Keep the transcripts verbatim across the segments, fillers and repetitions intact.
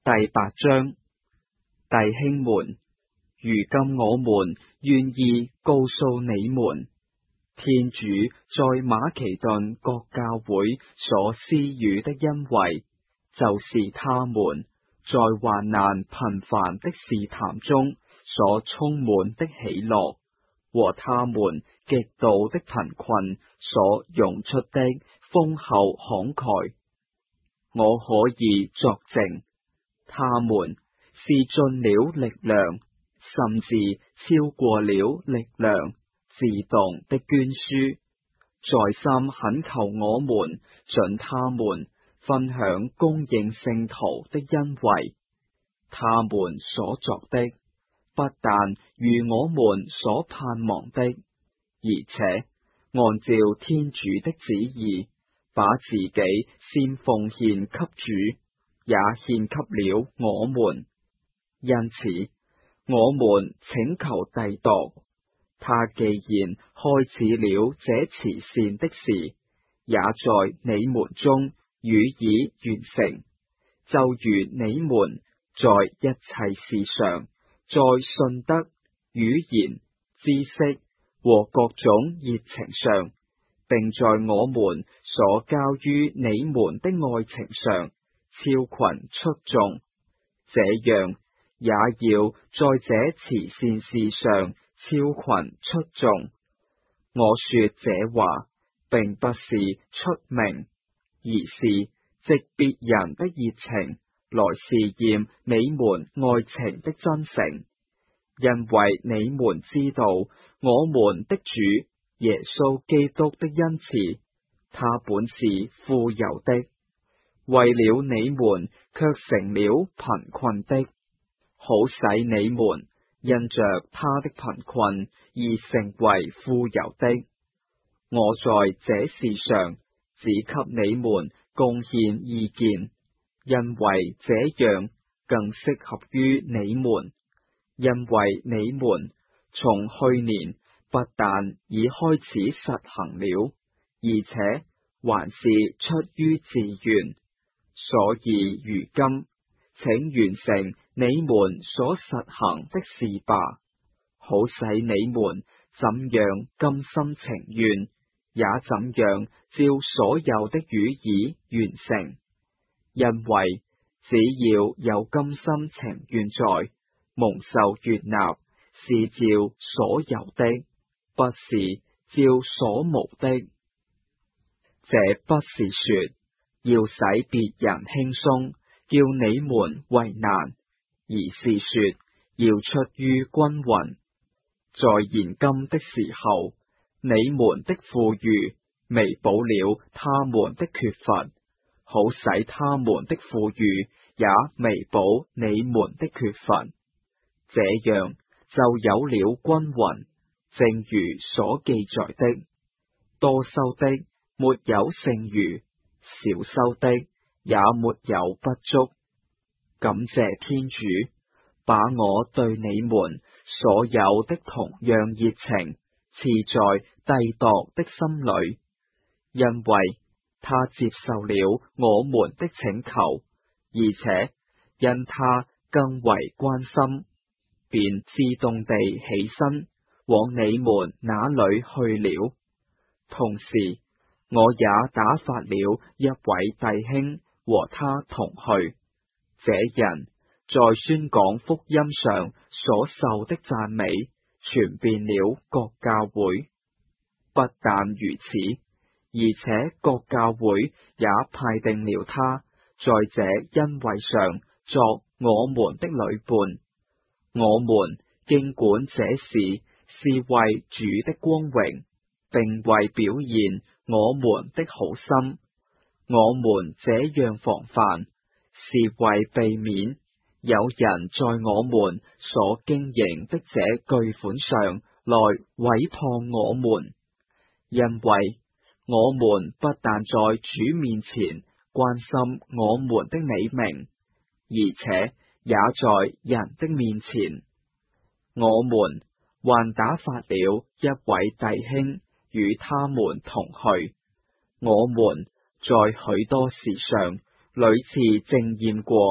第八章，弟兄們，如今我們願意告訴你們，天主在馬其頓各教會所施予的恩惠，就是他們在患難頻繁的試探中所充滿的喜樂，和他們極度的貧困所湧出的豐厚慷慨。我可以作證，他們是盡了力量，甚至超過了力量，自動的捐輸，在心懇求我們准他們分享供應聖徒的恩惠。他們所作的，不但如我們所盼望的，而且按照天主的旨意，把自己先奉獻給主，也獻給了我們。因此，我們請求弟鐸，他既然開始了這慈善的事，也在你們中予以完成，就如你們在一切事上，在信德、語言、知識和各種熱情上，並在我們所交於你們的愛情上，超群出眾，這樣也要在這慈善事上超群出眾。我說這話，並不是出名，而是藉別人的熱情來試驗你們愛情的真誠，因為你們知道我們的主耶穌基督的恩賜，他本是富有的，為了你們卻成了貧困的，好使你們因着他的貧困而成為富有的。我在這事上只給你們貢獻意見，因為這樣更適合於你們，因為你們從去年不但已開始實行了，而且還是出於自願，所以如今請完成你們所實行的事吧，好使你們怎樣甘心情願，也怎樣照所有的予以完成。因為只要有甘心情願在，蒙受悅納，是照所有的，不是照所無的。這不是說要使別人輕鬆，叫你們為難，而是說要出於均匀。在現今的時候，你們的富裕彌補了他們的缺乏，好使他們的富裕也彌補你們的缺乏，這樣就有了均匀，正如所記載的：多收的沒有剩餘，少收的也沒有不足。感謝天主，把我對你們所有的同樣熱情賜在弟鐸的心裏，因為他接受了我們的請求，而且因他更為關心，便自動地起身往你們那裏去了。同時，我也打發了一位弟兄和他同去，這人在宣講福音上所受的讚美傳遍了各教會。不但如此，而且各教會也派定了他在這恩惠上作我們的旅伴。我們經管這事是為主的光榮，並為表現我們的好心。我們這樣防範，是為避免有人在我們所經營的這巨款上來毀謗我們，因為我們不但在主面前關心我們的美名，而且也在人的面前。我們還打發了一位弟兄與他們同去。我們在許多事上屢次證驗過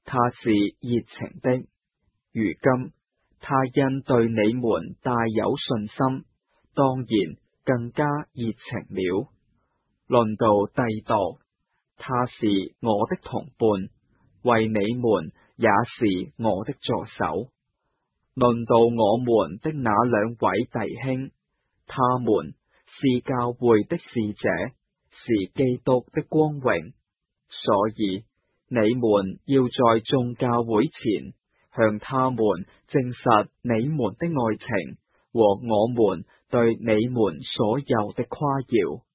他是熱情的。如今，他因對你們大有信心，當然更加熱情了。論到弟鐸，他是我的同伴，為你們也是我的助手。論到我們的那兩位弟兄，他們是教會的使者，是基督的光榮，所以你們要在眾教會前向他們證實你們的愛情和我們對你們所有的誇耀。